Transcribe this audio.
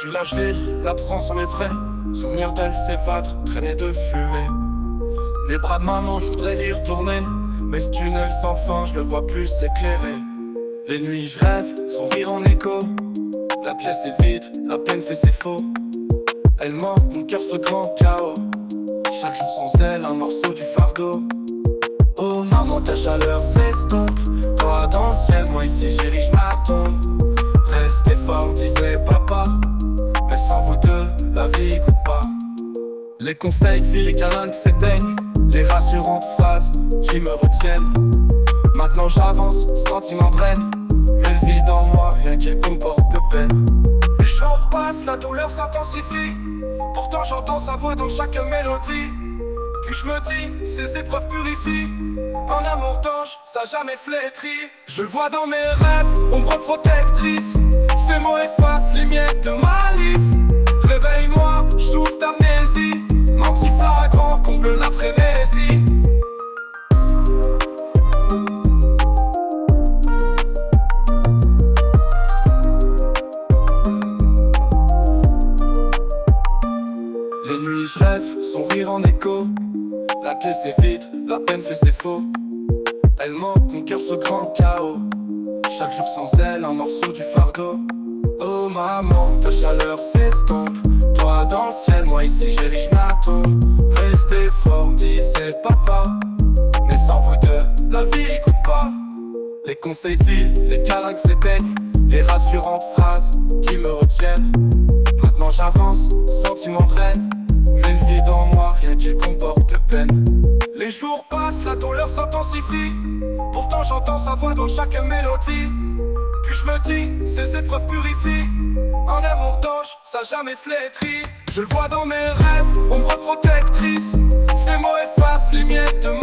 suis lâche l'absence en est vraie. Souvenir d'elle s'évade, traînée de fumée. Les bras de maman, je voudrais y retourner, mais ce tunnel sans fin, je le vois plus s'éclairer. Les nuits je rêve, son rire en écho. La pièce est vide, la peine fait ses faux. Elle manque, mon cœur ce grand chaos. Chaque jour sans elle, un morceau du fardeau. Oh maman, ta chaleur s'estompe. Toi dans le ciel, moi ici chérie, je m'attends. Restez fort, disait papa. Mais sans vous deux, la vie coûte pas. Les conseils de vie, les câlins qui s'éteignent. Les rassurantes phrases qui me retiennent. Maintenant j'avance, sentiment draine. Mais le vide en moi, rien qu'il comporte de peine. Les jours passent, la douleur s'intensifie. Pourtant j'entends sa voix dans chaque mélodie. Puis je me dis, ces épreuves purifient. En amour d'ange, ça jamais flétri. Je vois dans mes rêves, ombre protectrice. Ces mots effacent les miettes de malice. Réveille-moi, j'ouvre d'amnésie. Menti flagrant, comble la frénésie. Les nuits je rêve, son rire en écho. La pièce est vide, la peine fait ses faux. Elle manque, mon cœur ce grand chaos. Chaque jour sans elle, un morceau du fardeau. Oh maman, ta chaleur s'estompe. Toi dans le ciel, moi ici chérie, je m'attends. Restez fort, disait papa. Mais sans vous deux, la vie coûte pas. Les conseils de vie, les câlins qui s'éteignent. Les rassurantes phrases qui me retiennent. Maintenant j'avance, sentiment draine. Mais le vide en moi, rien qu'il comporte de peine. Les jours passent, la douleur s'intensifie. Pourtant j'entends sa voix dans chaque mélodie. Puis je me dis, ces épreuves purifient. En amour d'ange, ça jamais flétri. Je le vois dans mes rêves, ombre protectrice. Ces mots effacent les miettes de